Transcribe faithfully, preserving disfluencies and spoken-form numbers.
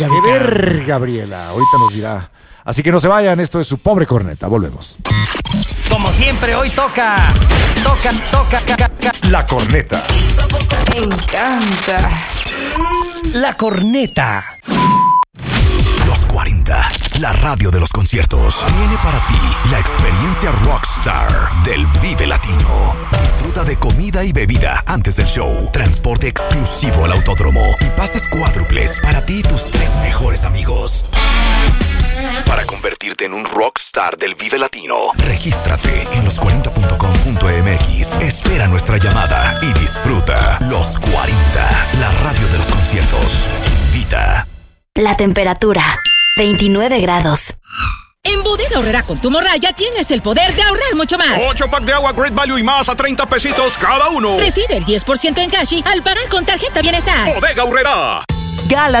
De ver, Gabriela, ahorita nos dirá. Así que no se vayan, esto es Su Pobre Corneta, volvemos. Como siempre, hoy toca, toca, toca, ca, ca, ca. La corneta. Me encanta. La corneta. Los cuarenta, la radio de los conciertos. Tiene para ti la experiencia Rockstar del Vive Latino. Disfruta de comida y bebida antes del show, transporte exclusivo al autódromo y pases cuádruples para ti y tus tres mejores amigos. Para convertirte en un rockstar del Vive Latino, regístrate en los cuarenta punto com punto m x. Espera nuestra llamada y disfruta. Los cuarenta, la radio de los conciertos. Invita. La temperatura, veintinueve grados. En Bodega Aurrerá con tu morralla tienes el poder de ahorrar mucho más. Ocho pack de agua Great Value y más a treinta pesitos cada uno. Recibe el diez por ciento en cash al pagar con tarjeta Bienestar. Bodega Aurrerá. Gala